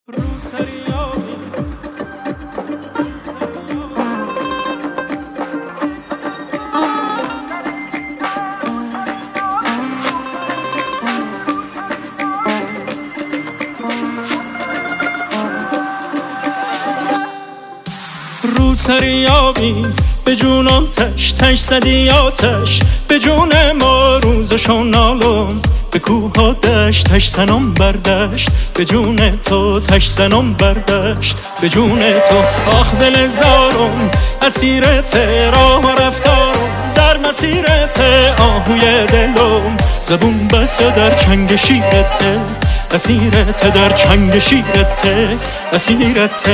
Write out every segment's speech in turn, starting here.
روسریابی به جونم تش زدی آتش به جون ما روزشو نالم به کوه و دشت تش زنم بردشت به جون تو تش زنم بردشت به جون تو آخ دل زارم اسیرت راه و رفتارم در مسیرت آهوی دلم زبون بسته در چنگ شیرت اسیرت در چنگ شیرت اسیرت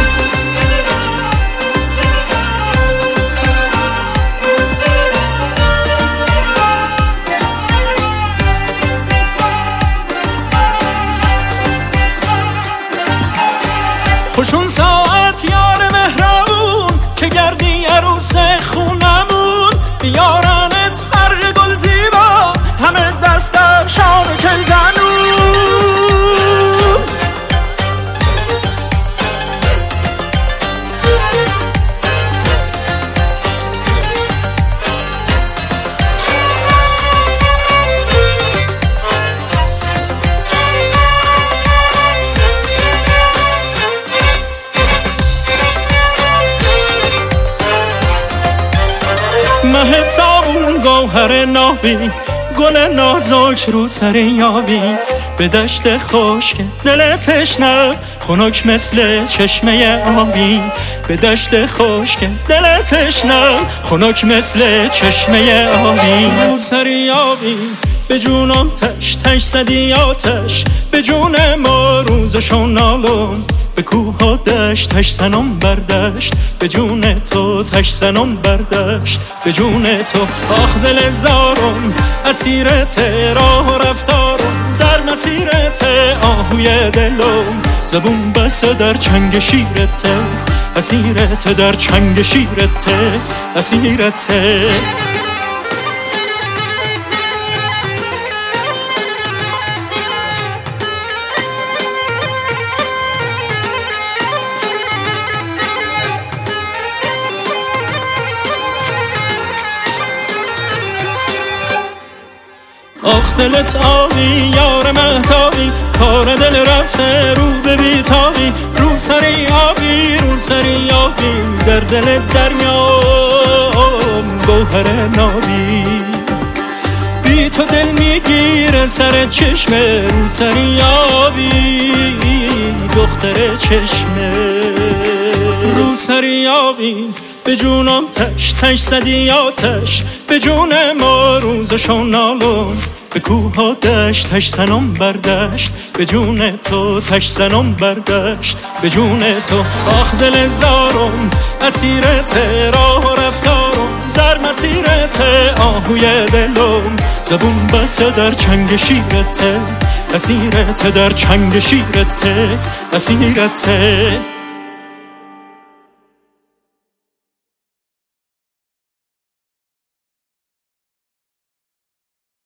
خوشون ساعت یار مهربون که گردی عروس خونمون بیارنت هر گل زیبا همه دستم شان چل زنون مه صابون گوهر نابی گل نازک رو سر یابی به دشت خشک دل تشنه خنک مثل چشمه آبی به دشت خشک دل تشنه خنک مثل چشمه آبی رو سر یابی به جونم تش زدی آتش به جون ما روزشو نالم به کوه و دشت تش زنم بردشت به جون تو تش زنم بردشت به جون تو آخ دل زارم اسیرت راه و رفتارم در مسیرت آهوی دلم زبون بسته در چنگ شیرت اسیرت در چنگ شیرت اسیرت آخ دلت آبی یار مهتابی کار دل رفته رو به بیتابی رو سری آبی در دل دریام گوهر نابی بی تو دل میگیره سر چشمه رو سری آبی دختر چشمه رو سری آبی به جونم تش زدی آتش به جون ما روزشو نالم به کوه و دشت تش زنم بردشت به جون تو تش زنم بردشت به جون تو آخ دل زارم اسیرت راه و رفتارم در مسیرت آهوی دلم زبون بسته در چنگ شیرت اسیرت در چنگ شیرت اسیرت